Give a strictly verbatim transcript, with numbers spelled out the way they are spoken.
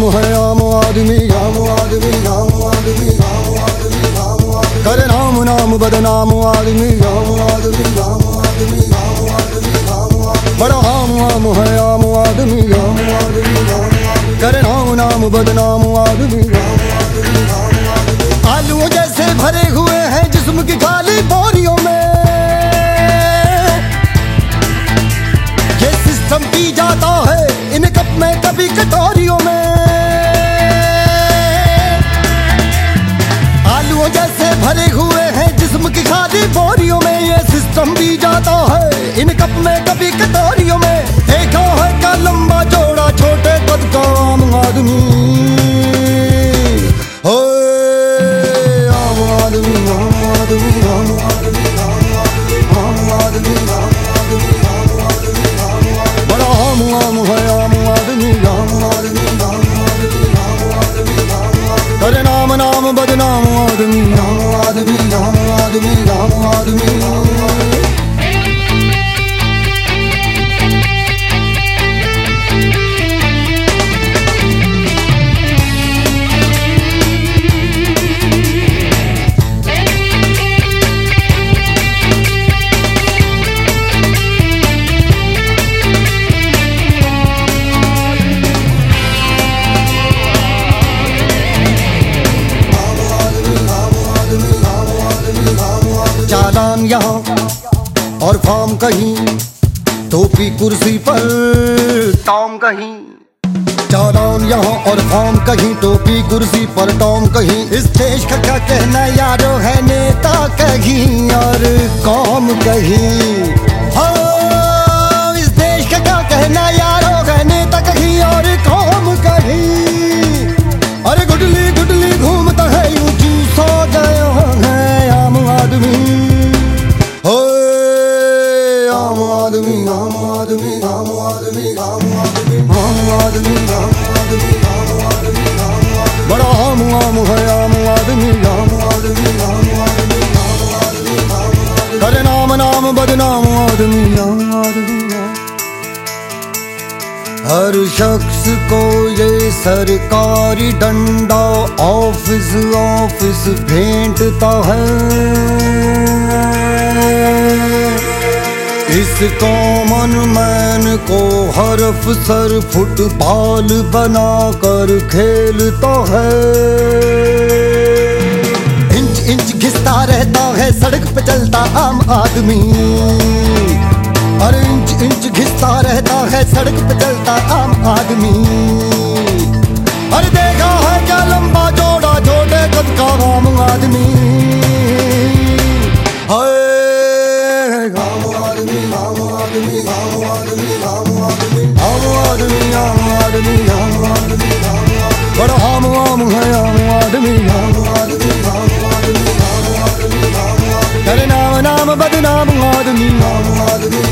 है आम आदमी, आम आदमी, आम आदमी, आम आदमी, आम आदमी। करे नाम नाम बदनाम आदमी, आम आदमी, आम आदमी, आम आदमी, आम आदमी। बड़ा आम आम है आम आदमी, आम आदमी, आम आदमी। करे नाम नाम बदनाम आदमी, आम आदमी, आम आदमी। आलूओं जैसे भरे हुए हैं जिस्म की खाली बोरियों में, ये सिस्टम पी जाता है इन कप में कभी कटोरियों में। आलूओं जैसे भरे हुए हैं जिस्म की खाली बोरियों में, ये सिस्टम पी जाता है इन कप में कभी कटोरियों में। देखा है क्या लंबा चौड़ा छोटे कद का आम आदमी, आम आदमी, आम आदमी, आम आदमी, आम आदमी, आम आदमी, आम आदमी, आम आदमी, आम आदमी। बड़ा आम आम है आम आदमी, आम आदमी, आम आदमी, आम आदमी, आम आदमी। करे नाम नाम बदनाम आदमी, आम आदमी, आम आदमी, आम आदमी। चालान यहाँ और फॉर्म कहीं, टोपी कुर्सी पर टॉम कहीं। चालान यहाँ और फॉर्म कहीं, टोपी कुर्सी पर टॉम कहीं। इस देश का क्या कहना यारो, है नेता कहीं और कौम कहीं। हाँ, इस देश का क्या कहना यारो, है नेता कहीं और कौम कहीं। अरे गुडली गुडली घूमता है यूं चूसा गया है आम आदमी, आम आदमी, आम आदमी, आम आदमी, आम आदमी, आम आदमी, आम आदमी, आम आदमी, आम आदमी। बड़ा आम आम है आम आदमी, आम आदमी, आम आदमी, आम आदमी, आम आदमी। करे नाम नाम बदनाम आदमी, आम आदमी। हर शख्स को ये सरकारी डंडा ऑफिस ऑफिस भेंटता है। इस कॉमन मैन को हर अफसर फुटबॉल बनाकर खेलता है। इंच इंच घिसता रहता है सड़क पे चलता आम आदमी, अरे इंच इंच घिसता रहता है सड़क पे चलता आम आदमी। अरे देखा है क्या लंबा चौड़ा छोटे कद का आम आदमी, हाय आम आदमी, आम आदमी, आम आदमी, आम आदमी, आम आदमी, आम आदमी, आम आदमी, आम आदमी। बड़ा आम आम है आम आदमी, आम आदमी, आम आदमी, आम आदमी, आम आदमी। करे नाम नाम बदनाम आदमी, आम आदमी।